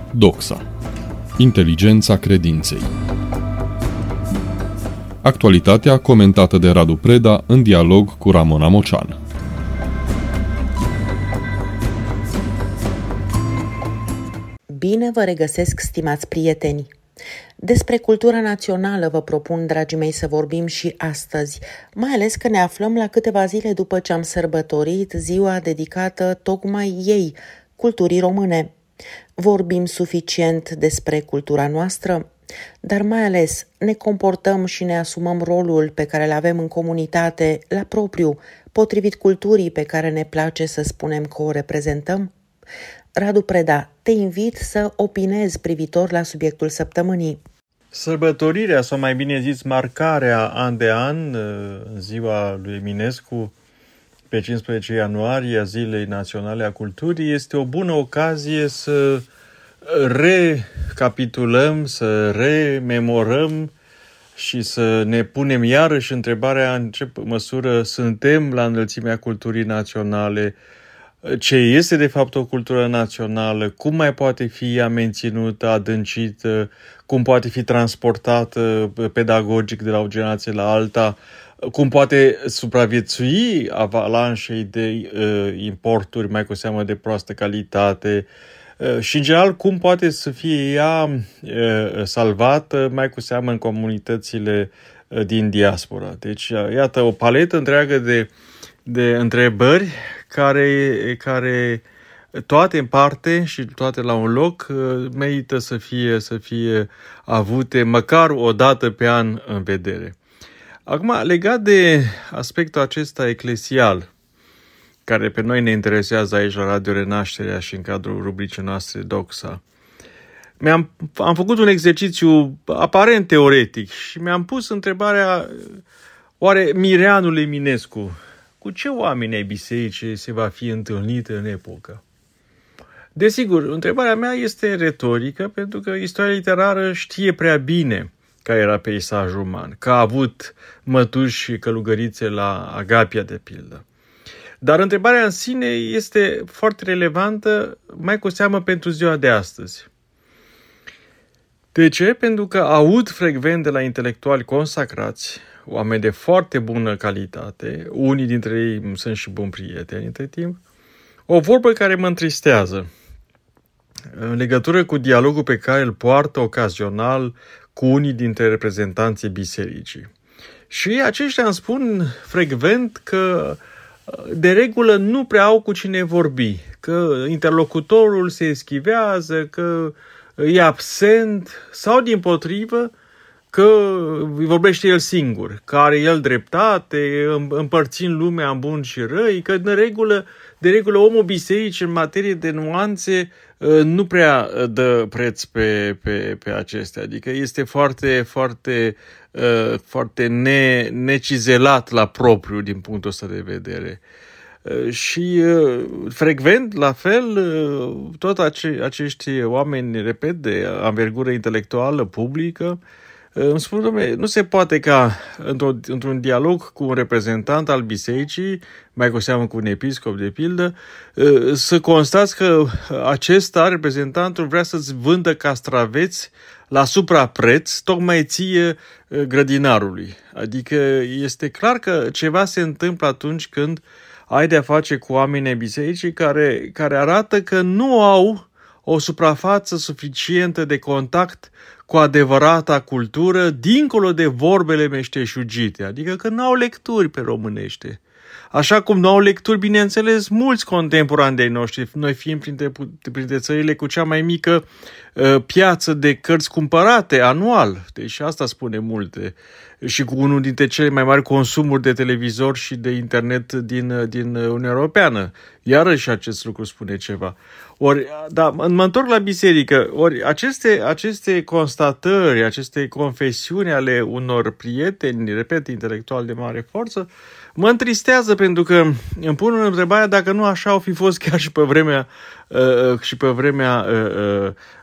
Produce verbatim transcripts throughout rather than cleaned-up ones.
Doxa. Inteligența credinței. Actualitatea comentată de Radu Preda în dialog cu Ramona Mocean. Bine vă regăsesc, stimați prieteni! Despre cultura națională vă propun, dragii mei, să vorbim și astăzi, mai ales că ne aflăm la câteva zile după ce am sărbătorit ziua dedicată tocmai ei, culturii române. Vorbim suficient despre cultura noastră, dar mai ales ne comportăm și ne asumăm rolul pe care îl avem în comunitate la propriu, potrivit culturii pe care ne place să spunem că o reprezentăm? Radu Preda, te invit să opinezi privitor la subiectul săptămânii. Sărbătorirea, sau mai bine zis marcarea an de an, în ziua lui Eminescu, pe cincisprezece ianuarie, a Zilei Naționale a Culturii, este o bună ocazie să recapitulăm, să rememorăm și să ne punem iarăși întrebarea în ce măsură suntem la înălțimea culturii naționale, ce este de fapt o cultură națională, cum mai poate fi ea menținută, adâncită, cum poate fi transportată pedagogic de la o generație la alta, cum poate supraviețui avalanșei de uh, importuri, mai cu seamă de proastă calitate, uh, și în general cum poate să fie ea uh, salvată, mai cu seamă în comunitățile uh, din diaspora. Deci, uh, iată, o paletă întreagă de, de întrebări care, care toate în parte și toate la un loc merită să fie, să fie avute măcar o dată pe an în vedere. Acum, legat de aspectul acesta eclesial, care pe noi ne interesează aici la Radio Renașterea și în cadrul rubricii noastre Doxa, mi-am, am făcut un exercițiu aparent teoretic și mi-am pus întrebarea, oare Mireanul Eminescu cu ce oameni ai bisericii se va fi întâlnit în epocă? Desigur, întrebarea mea este retorică, pentru că istoria literară știe prea bine care era peisajul uman, că a avut mătuși și călugărițe la Agapia, de pildă. Dar întrebarea în sine este foarte relevantă, mai cu seamă pentru ziua de astăzi. De ce? Pentru că aud frecvent de la intelectuali consacrați, oameni de foarte bună calitate, unii dintre ei sunt și buni prieteni între timp, o vorbă care mă întristează în legătură cu dialogul pe care îl poartă ocazional cu unii dintre reprezentanții bisericii. Și aceștia îmi spun frecvent că de regulă nu prea au cu cine vorbi, că interlocutorul se eschivează, că e absent sau dimpotrivă că vorbește el singur, că are el dreptate, împărțind lumea în buni și răi, că de regulă, de regulă omul bisericii în materie de nuanțe nu prea dă preț pe, pe, pe acestea. Adică este foarte, foarte, foarte ne, necizelat la propriu din punctul ăsta de vedere. Și frecvent, la fel, tot ace, acești oameni, repet, de anvergură intelectuală publică, îmi spun, dom'le, nu se poate ca într-o, într-un dialog cu un reprezentant al bisericii, mai cu seamă cu un episcop de pildă, să constați că acesta, reprezentantul, vrea să-ți vândă castraveți la suprapreț, tocmai ție, grădinarului. Adică este clar că ceva se întâmplă atunci când ai de-a face cu oamenii bisericii care, care arată că nu au o suprafață suficientă de contact cu adevărata cultură, dincolo de vorbele meșteșugite, adică că nu au lecturi pe românește. Așa cum nu au lecturi, bineînțeles, mulți contemporani de-ai noștri, noi fiind printre, printre țările cu cea mai mică uh, piață de cărți cumpărate anual, deci asta spune multe, și cu unul dintre cele mai mari consumuri de televizor și de internet din, din Uniunea Europeană. Iarăși acest lucru spune ceva. Ori, da, mă întorc la biserică, ori aceste, aceste constatări, aceste confesiuni ale unor prieteni, repet, intelectuali de mare forță, mă întristează pentru că îmi pun întrebarea dacă nu așa au fi fost chiar și pe vremea, uh, și pe vremea uh,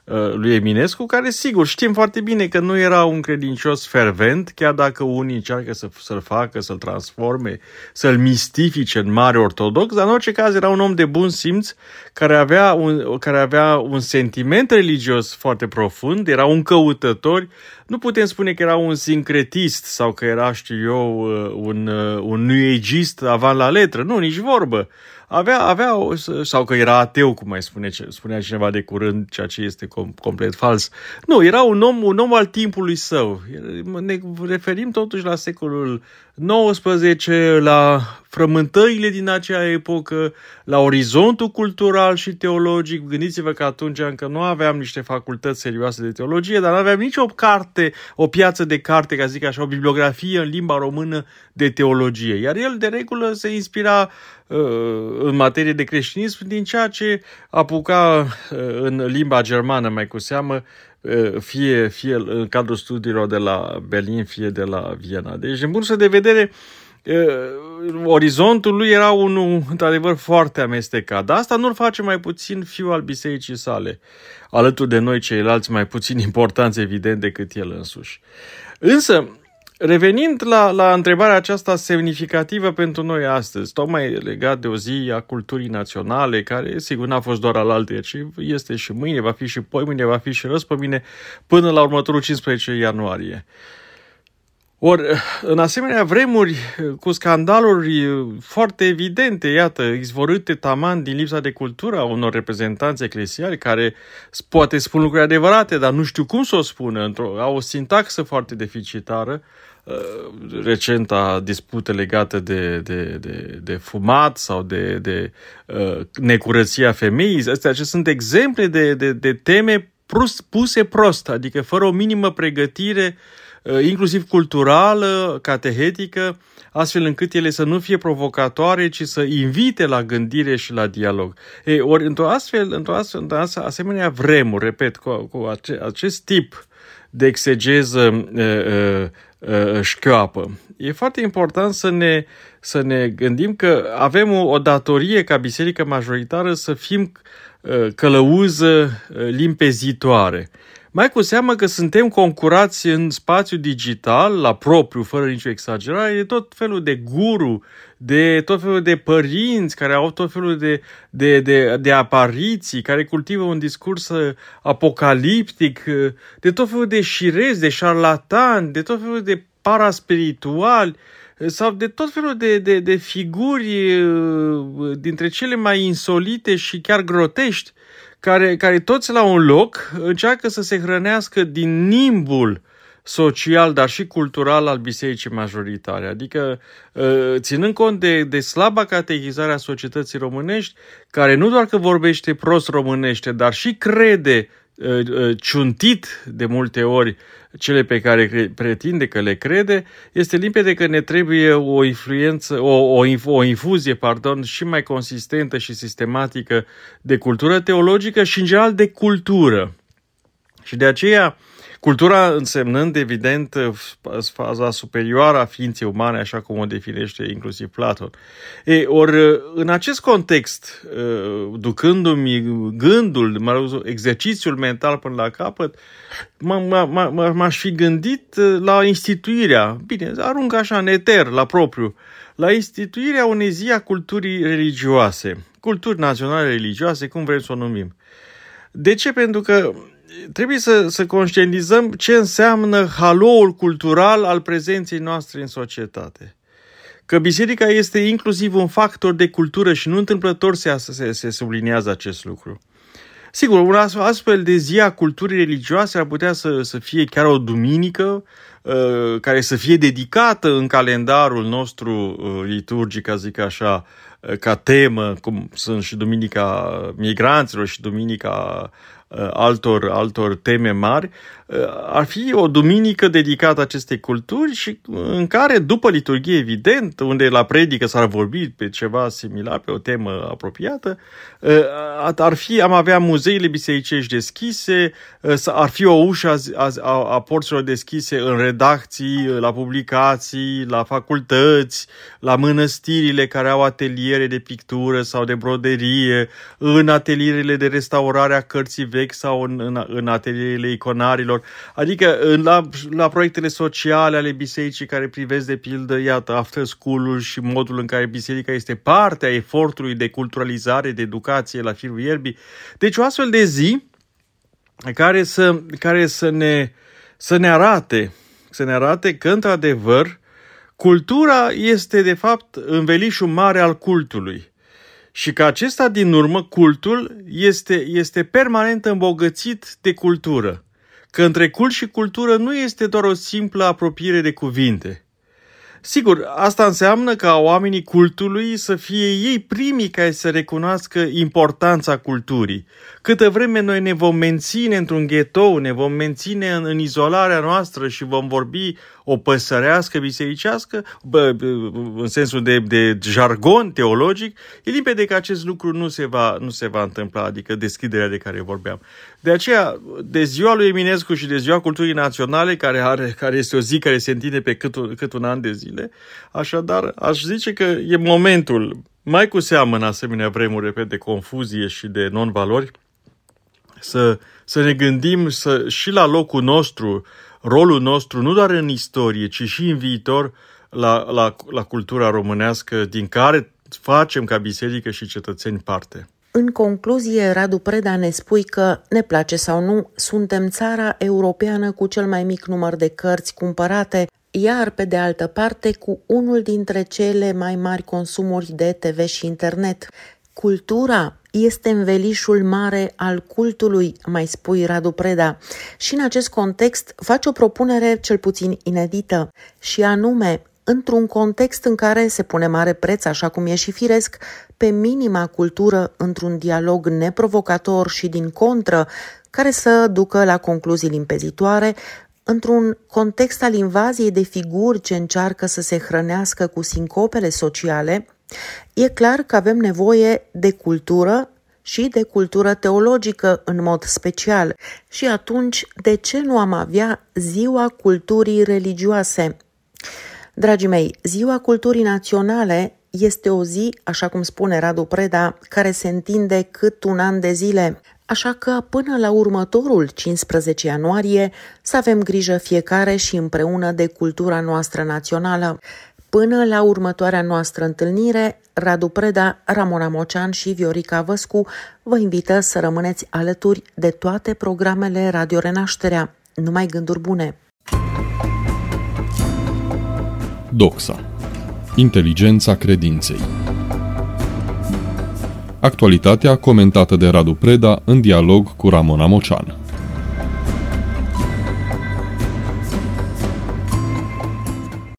lui Eminescu, care, sigur, știm foarte bine că nu era un credincios fervent, chiar dacă unii încearcă să, să-l facă, să-l transforme, să-l mistifice în mare ortodox, dar în orice caz era un om de bun simț care avea un, care avea un sentiment religios foarte profund, era un căutător. Nu putem spune că era un sincretist sau că era, știu eu, un, un new ageist avant la letră. Nu, nici vorbă. Avea, avea, sau că era ateu, cum mai spune, spunea cineva de curând, ceea ce este com, complet fals. Nu, era un om, un om al timpului său. Ne referim totuși la secolul nouăsprezece, la frământările din acea epocă, la orizontul cultural și teologic. Gândiți-vă că atunci încă nu aveam niște facultăți serioase de teologie, dar nu aveam nici o carte, o piață de carte, ca zic așa, o bibliografie în limba română de teologie. Iar el, de regulă, se inspira uh, în materie de creștinism din ceea ce apuca uh, în limba germană, mai cu seamă, fie, fie în cadrul studiilor de la Berlin, fie de la Viena. Deci, din punctul de vedere, orizontul lui era unul, într-adevăr, foarte amestecat. Dar asta nu-l face mai puțin fiul al bisericii sale, alături de noi ceilalți mai puțin importanți, evident, decât el însuși. Însă, revenind la, la întrebarea aceasta semnificativă pentru noi astăzi, tocmai legat de o zi a culturii naționale, care sigur n-a fost doar alaltă, ci este și mâine, va fi și poimâine, va fi și răspămâine, până la următorul cincisprezece ianuarie. Ori, în asemenea vremuri, cu scandaluri foarte evidente, iată, izvorâte taman din lipsa de cultură a unor reprezentanți eclesiali care poate spun lucruri adevărate, dar nu știu cum să o spună, într-o, au o sintaxă foarte deficitară, recenta dispută legată de, de, de, de fumat sau de, de uh, necurăția femeii. Astea sunt exemple de, de, de teme prost, puse prost, adică fără o minimă pregătire, inclusiv culturală, catehetică, astfel încât ele să nu fie provocatoare, ci să invite la gândire și la dialog. Ei, ori, într-o astfel, într-o astfel, într-o asemenea vremuri, repet, cu, cu ace, acest tip de exegeză uh, uh, șchioapă, e foarte important să ne, să ne gândim că avem o, o datorie ca biserică majoritară să fim uh, călăuză uh, limpezitoare. Mai cu seamă că suntem concurați în spațiu digital, la propriu, fără nicio exagerare, de tot felul de guru, de tot felul de părinți care au tot felul de, de, de, de apariții, care cultivă un discurs apocaliptic, de tot felul de șirezi, de șarlatani, de tot felul de paraspirituali, sau de tot felul de, de, de figuri dintre cele mai insolite și chiar grotești, Care, care toți la un loc încearcă să se hrănească din nimbul social, dar și cultural al bisericii majoritare. Adică, ținând cont de, de slaba catehizare a societății românești, care nu doar că vorbește prost românește, dar și crede ciuntit de multe ori cele pe care pretinde că le crede, este limpede că ne trebuie o influență, o, o, o infuzie, pardon, și mai consistentă și sistematică de cultură teologică și, în general, de cultură. Și de aceea, cultura însemnând, evident, faza superioară a ființei umane, așa cum o definește inclusiv Platon. E, ori, în acest context, ducându-mi gândul, mă rog, exercițiul mental până la capăt, m-aș fi gândit la instituirea, bine, arunc așa în eter, la propriu, la instituirea unei zi a culturii religioase, culturi naționale religioase, cum vrem să o numim. De ce? Pentru că trebuie să, să conștientizăm ce înseamnă haloul cultural al prezenței noastre în societate. Că biserica este inclusiv un factor de cultură și nu întâmplător se, se, se subliniază acest lucru. Sigur, un astfel de zi a culturii religioase ar putea să, să fie chiar o duminică uh, care să fie dedicată în calendarul nostru uh, liturgic, ca zic așa, uh, ca temă, cum sunt și Duminica Migranților și Duminica altor, altor teme mari, ar fi o duminică dedicată acestei culturi și în care, după liturghie, evident, unde la predică s-ar vorbi pe ceva similar, pe o temă apropiată, ar fi, am avea muzeile bisericești deschise, ar fi o ușă a, a, a porților deschise în redacții, la publicații, la facultăți, la mănăstirile care au ateliere de pictură sau de broderie, în atelierele de restaurare a cărții vechi sau în, în, în atelierele iconarilor, adică în, la, la proiectele sociale ale bisericii care privesc de pildă, iată, after school-ul și modul în care biserica este parte a efortului de culturalizare, de educație la firul ierbii. Deci o astfel de zi care să, care să, ne, să ne arate, să ne arate că, într-adevăr, cultura este, de fapt, învelișul mare al cultului și că acesta, din urmă, cultul, este, este permanent îmbogățit de cultură. Că între cult și cultură nu este doar o simplă apropiere de cuvinte. Sigur, asta înseamnă ca oamenii cultului să fie ei primii care să recunoască importanța culturii. Câtă vreme noi ne vom menține într-un ghetou, ne vom menține în, în izolarea noastră și vom vorbi o păsărească bisericească, bă, în sensul de, de jargon teologic, e limpede că acest lucru nu se va, nu se va întâmpla, adică deschiderea de care vorbeam. De aceea, de ziua lui Eminescu și de ziua culturii naționale, care, are, care este o zi care se întinde pe cât un, cât un an de zile, așadar, aș zice că e momentul, mai cu seamă în asemenea vremuri, repet, de confuzie și de non-valori, să, să ne gândim să, și la locul nostru, rolul nostru, nu doar în istorie, ci și în viitor, la, la, la cultura românească, din care facem ca biserică și cetățeni parte. În concluzie, Radu Preda, ne spui că, ne place sau nu, suntem țara europeană cu cel mai mic număr de cărți cumpărate, iar, pe de altă parte, cu unul dintre cele mai mari consumuri de T V și internet. Cultura este învelișul mare al cultului, mai spui, Radu Preda. Și în acest context faci o propunere cel puțin inedită, și anume, într-un context în care se pune mare preț, așa cum e și firesc, pe minima cultură într-un dialog neprovocator și din contră, care să ducă la concluzii limpezitoare, într-un context al invaziei de figuri ce încearcă să se hrănească cu sincopele sociale, e clar că avem nevoie de cultură și de cultură teologică în mod special. Și atunci, de ce nu am avea Ziua Culturii Religioase? Dragii mei, Ziua Culturii Naționale este o zi, așa cum spune Radu Preda, care se întinde cât un an de zile. Așa că până la următorul cincisprezece ianuarie să avem grijă fiecare și împreună de cultura noastră națională. Până la următoarea noastră întâlnire, Radu Preda, Ramona Mocean și Viorica Văscu vă invită să rămâneți alături de toate programele Radio Renașterea. Numai gânduri bune! Doxa. Inteligența credinței. Actualitatea comentată de Radu Preda în dialog cu Ramona Mocean.